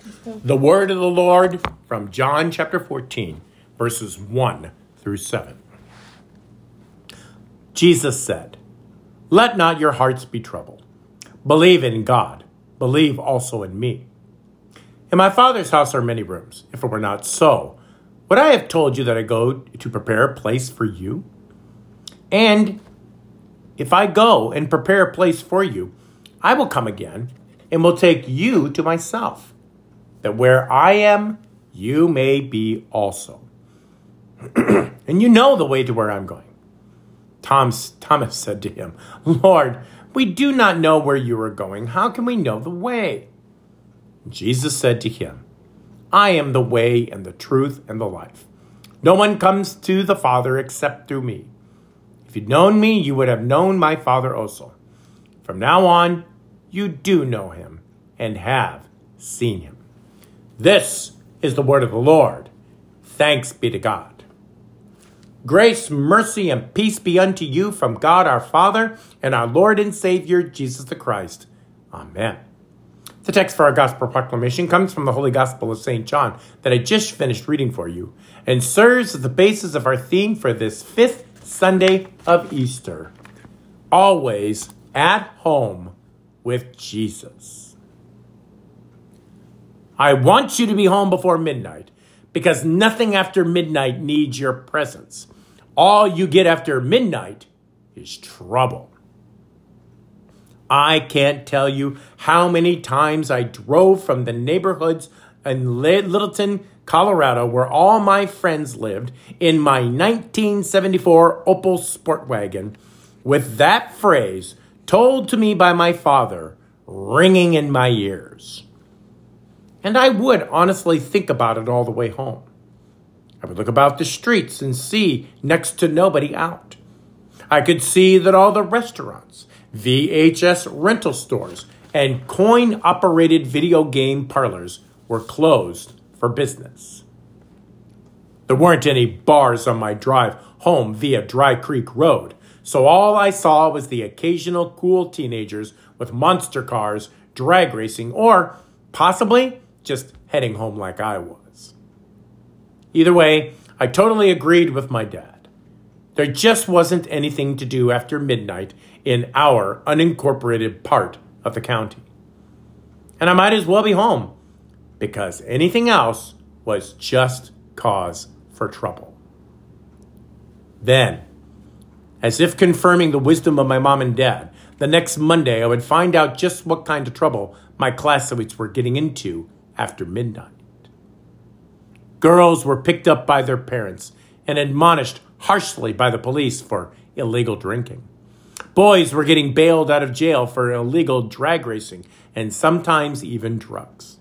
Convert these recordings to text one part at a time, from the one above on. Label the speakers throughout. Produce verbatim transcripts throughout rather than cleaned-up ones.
Speaker 1: The word of the Lord from John chapter fourteen, verses one through seven. Jesus said, "Let not your hearts be troubled. Believe in God. Believe also in me. In my Father's house are many rooms. If it were not so, would I have told you that I go to prepare a place for you? And if I go and prepare a place for you, I will come again and will take you to myself, that where I am, you may be also. And you know the way to where I'm going." Thomas, Thomas said to him, "Lord, we do not know where you are going. How can we know the way?" Jesus said to him, "I am the way and the truth and the life. No one comes to the Father except through me. If you'd known me, you would have known my Father also. From now on, you do know him and have seen him." This is the word of the Lord. Thanks be to God. Grace, mercy, and peace be unto you from God our Father and our Lord and Savior, Jesus the Christ. Amen. The text for our gospel proclamation comes from the Holy Gospel of Saint John that I just finished reading for you and serves as the basis of our theme for this fifth Sunday of Easter. Always at home with Jesus. I want you to be home before midnight because nothing after midnight needs your presence. All you get after midnight is trouble. I can't tell you how many times I drove from the neighborhoods in Littleton, Colorado, where all my friends lived, in my nineteen seventy-four Opel Sport Wagon, with that phrase told to me by my father ringing in my ears. And I would honestly think about it all the way home. I would look about the streets and see next to nobody out. I could see that all the restaurants, V H S rental stores, and coin-operated video game parlors were closed for business. There weren't any bars on my drive home via Dry Creek Road, so all I saw was the occasional cool teenagers with monster cars, drag racing, or possibly just heading home like I was. Either way, I totally agreed with my dad. There just wasn't anything to do after midnight in our unincorporated part of the county. And I might as well be home, because anything else was just cause for trouble. Then, as if confirming the wisdom of my mom and dad, the next Monday I would find out just what kind of trouble my classmates were getting into after midnight. Girls were picked up by their parents and admonished harshly by the police for illegal drinking. Boys were getting bailed out of jail for illegal drag racing and sometimes even drugs.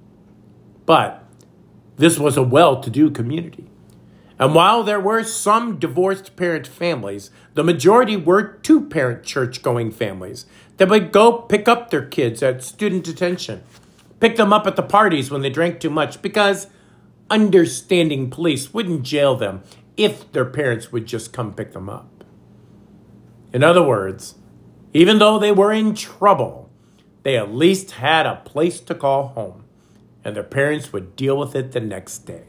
Speaker 1: But this was a well-to-do community. And while there were some divorced parent families, the majority were two-parent church-going families that would go pick up their kids at student detention, pick them up at the parties when they drank too much, because understanding police wouldn't jail them if their parents would just come pick them up. In other words, even though they were in trouble, they at least had a place to call home, and their parents would deal with it the next day.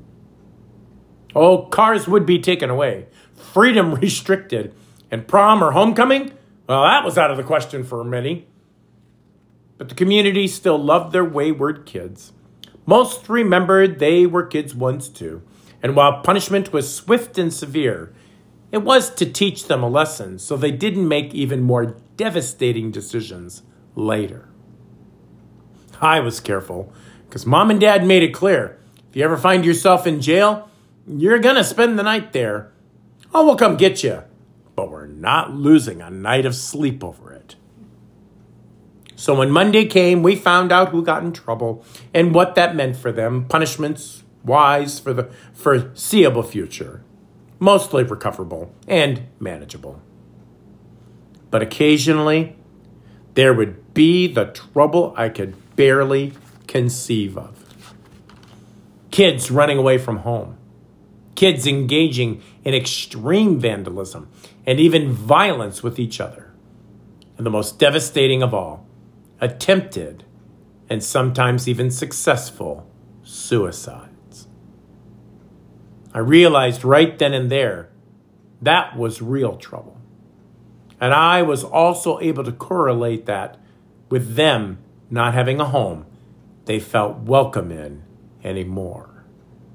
Speaker 1: Oh, cars would be taken away, freedom restricted, and prom or homecoming, well, that was out of the question for many. But the community still loved their wayward kids. Most remembered they were kids once too, and while punishment was swift and severe, it was to teach them a lesson so they didn't make even more devastating decisions later. I was careful, because Mom and Dad made it clear, if you ever find yourself in jail, you're going to spend the night there. Oh, we'll come get you, but we're not losing a night of sleep over it. So when Monday came, we found out who got in trouble and what that meant for them, punishments wise for the foreseeable future, mostly recoverable and manageable. But occasionally, there would be the trouble I could barely conceive of. Kids running away from home, kids engaging in extreme vandalism and even violence with each other, and the most devastating of all, attempted and sometimes even successful suicides. I realized right then and there that was real trouble. And I was also able to correlate that with them not having a home they felt welcome in anymore.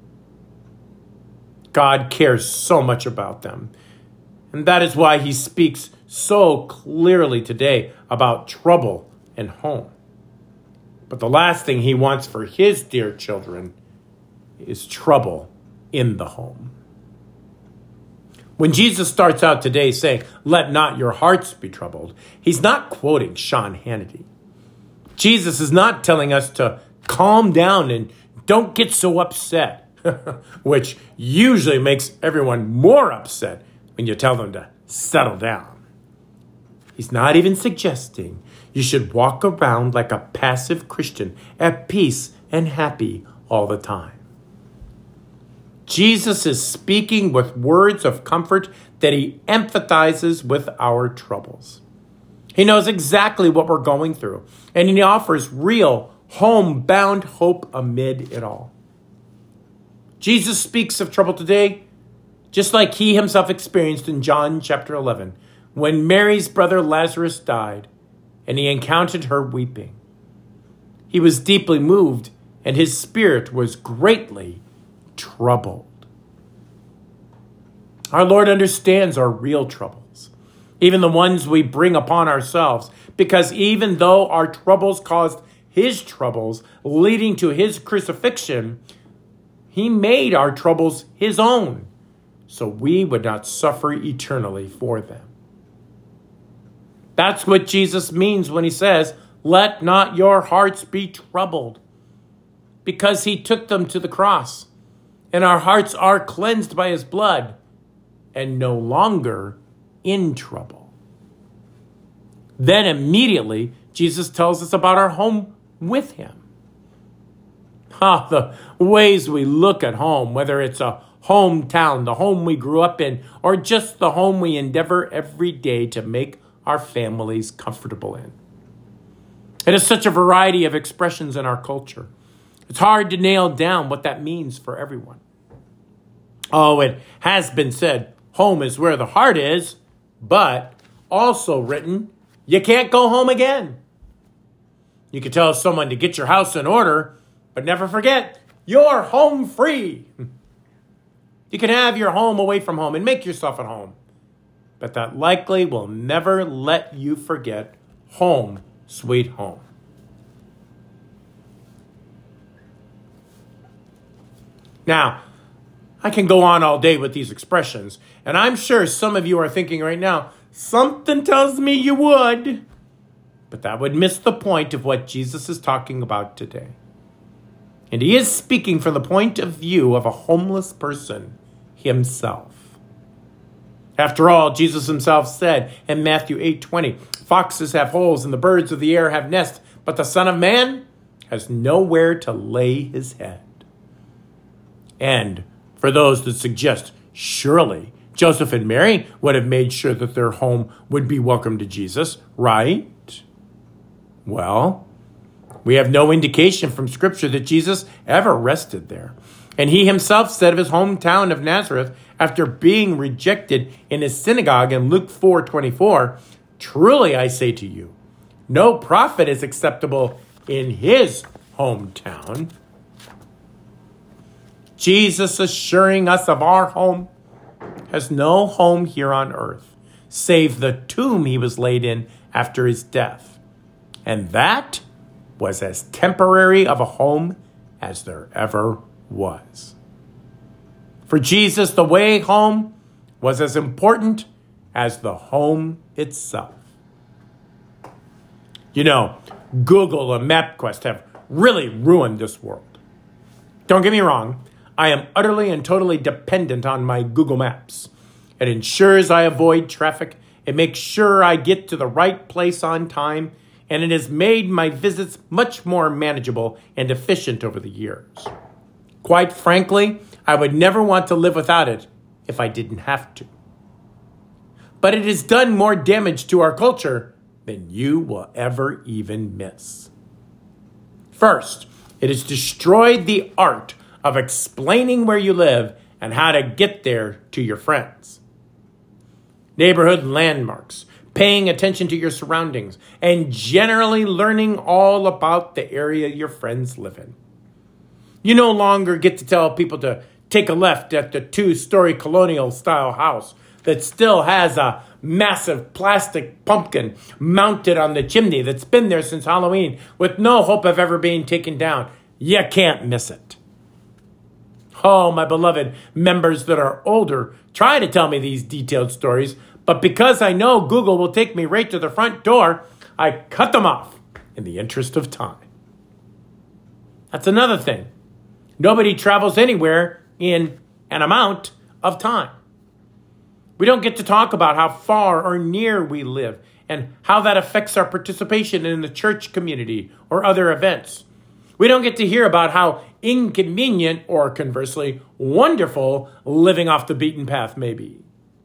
Speaker 1: God cares so much about them. And that is why he speaks so clearly today about trouble and home. But the last thing he wants for his dear children is trouble in the home. When Jesus starts out today saying, "Let not your hearts be troubled," he's not quoting Sean Hannity. Jesus is not telling us to calm down and don't get so upset, which usually makes everyone more upset when you tell them to settle down. He's not even suggesting you should walk around like a passive Christian, at peace and happy all the time. Jesus is speaking with words of comfort that he empathizes with our troubles. He knows exactly what we're going through, and he offers real, homebound hope amid it all. Jesus speaks of trouble today, just like he himself experienced in John chapter eleven, when Mary's brother Lazarus died, and he encountered her weeping. He was deeply moved, and his spirit was greatly troubled. Our Lord understands our real troubles, even the ones we bring upon ourselves, because even though our troubles caused his troubles, leading to his crucifixion, he made our troubles his own, so we would not suffer eternally for them. That's what Jesus means when he says, "Let not your hearts be troubled," because he took them to the cross, and our hearts are cleansed by his blood and no longer in trouble. Then immediately, Jesus tells us about our home with him. Ah, the ways we look at home, whether it's a hometown, the home we grew up in, or just the home we endeavor every day to make our families comfortable in. It is such a variety of expressions in our culture. It's hard to nail down what that means for everyone. Oh, it has been said, home is where the heart is, but also written, you can't go home again. You can tell someone to get your house in order, but never forget, you're home free. You can have your home away from home and make yourself at home, but that likely will never let you forget home, sweet home. Now, I can go on all day with these expressions, and I'm sure some of you are thinking right now, something tells me you would, but that would miss the point of what Jesus is talking about today. And he is speaking from the point of view of a homeless person himself. After all, Jesus himself said in Matthew eight twenty, "Foxes have holes and the birds of the air have nests, but the Son of Man has nowhere to lay his head." And for those that suggest, surely Joseph and Mary would have made sure that their home would be welcome to Jesus, right? Well, we have no indication from Scripture that Jesus ever rested there. And he himself said of his hometown of Nazareth, after being rejected in his synagogue in Luke four twenty-four, "Truly I say to you, no prophet is acceptable in his hometown." Jesus assuring us of our home has no home here on earth, save the tomb he was laid in after his death. And that was as temporary of a home as there ever was. For Jesus, the way home was as important as the home itself. You know, Google and MapQuest have really ruined this world. Don't get me wrong, I am utterly and totally dependent on my Google Maps. It ensures I avoid traffic, it makes sure I get to the right place on time, and it has made my visits much more manageable and efficient over the years. Quite frankly, I would never want to live without it if I didn't have to. But it has done more damage to our culture than you will ever even miss. First, it has destroyed the art of explaining where you live and how to get there to your friends. Neighborhood landmarks, paying attention to your surroundings, and generally learning all about the area your friends live in. You no longer get to tell people to take a left at the two-story colonial-style house that still has a massive plastic pumpkin mounted on the chimney that's been there since Halloween with no hope of ever being taken down. You can't miss it. Oh, my beloved members that are older try to tell me these detailed stories, but because I know Google will take me right to the front door, I cut them off in the interest of time. That's another thing. Nobody travels anywhere in an amount of time. We don't get to talk about how far or near we live and how that affects our participation in the church community or other events. We don't get to hear about how inconvenient or conversely wonderful living off the beaten path may be.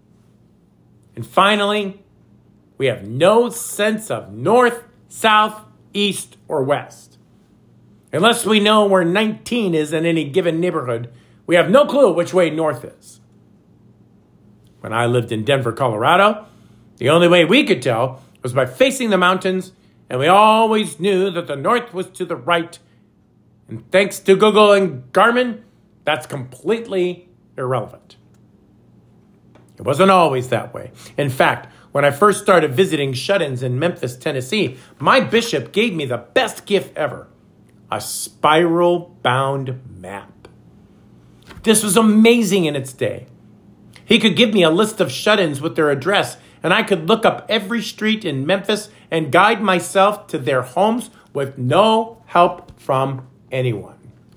Speaker 1: And finally, we have no sense of north, south, east, or west. Unless we know where nineteen is in any given neighborhood, we have no clue which way north is. When I lived in Denver, Colorado, the only way we could tell was by facing the mountains, and we always knew that the north was to the right. And thanks to Google and Garmin, that's completely irrelevant. It wasn't always that way. In fact, when I first started visiting shut-ins in Memphis, Tennessee, my bishop gave me the best gift ever, a spiral-bound map. This was amazing in its day. He could give me a list of shut-ins with their address, and I could look up every street in Memphis and guide myself to their homes with no help from anyone.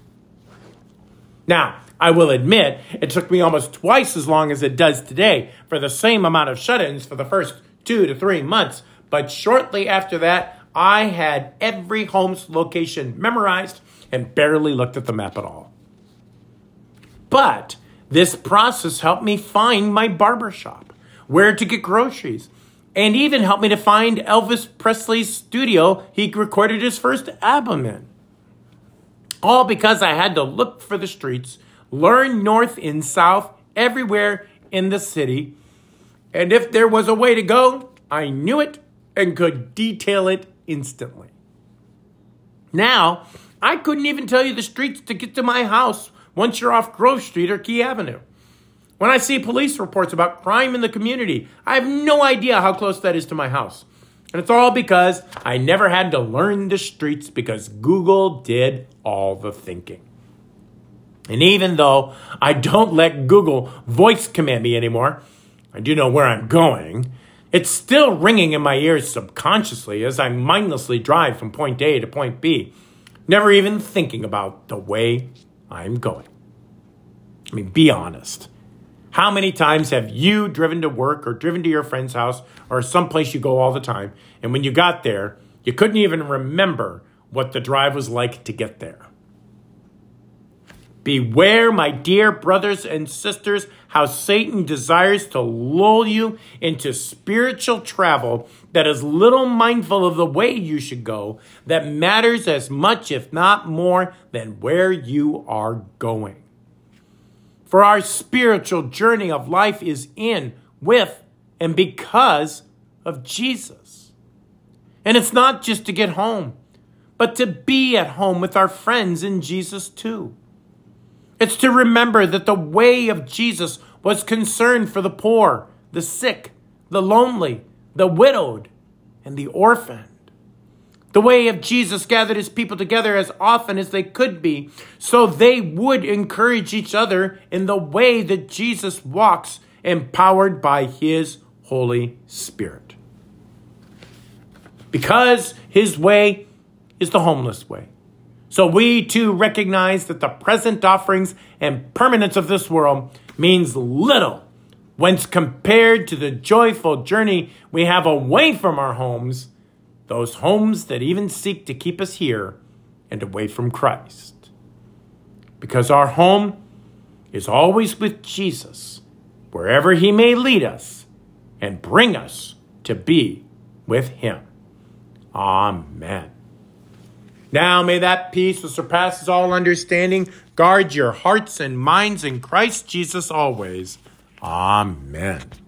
Speaker 1: Now, I will admit, it took me almost twice as long as it does today for the same amount of shut-ins for the first two to three months, but shortly after that, I had every home's location memorized and barely looked at the map at all. But this process helped me find my barber shop, where to get groceries, and even helped me to find Elvis Presley's studio he recorded his first album in. All because I had to look for the streets, learn north and south everywhere in the city, and if there was a way to go, I knew it and could detail it instantly. Now, I couldn't even tell you the streets to get to my house once you're off Grove Street or Key Avenue. When I see police reports about crime in the community, I have no idea how close that is to my house. And it's all because I never had to learn the streets because Google did all the thinking. And even though I don't let Google voice command me anymore, I do know where I'm going, it's still ringing in my ears subconsciously as I mindlessly drive from point A to point B, never even thinking about the way I'm going. I mean, be honest. How many times have you driven to work or driven to your friend's house or someplace you go all the time, and when you got there, you couldn't even remember what the drive was like to get there? Beware, my dear brothers and sisters, how Satan desires to lull you into spiritual travel that is little mindful of the way you should go, that matters as much, if not more, than where you are going. For our spiritual journey of life is in, with, and because of Jesus. And it's not just to get home, but to be at home with our friends in Jesus too. It's to remember that the way of Jesus was concerned for the poor, the sick, the lonely, the widowed, and the orphaned. The way of Jesus gathered his people together as often as they could be, so they would encourage each other in the way that Jesus walks, empowered by his Holy Spirit. Because his way is the homeless way. So we too recognize that the present offerings and permanence of this world means little when compared to the joyful journey we have away from our homes, those homes that even seek to keep us here and away from Christ. Because our home is always with Jesus, wherever he may lead us and bring us to be with him. Amen. Now may that peace which surpasses all understanding guard your hearts and minds in Christ Jesus always. Amen.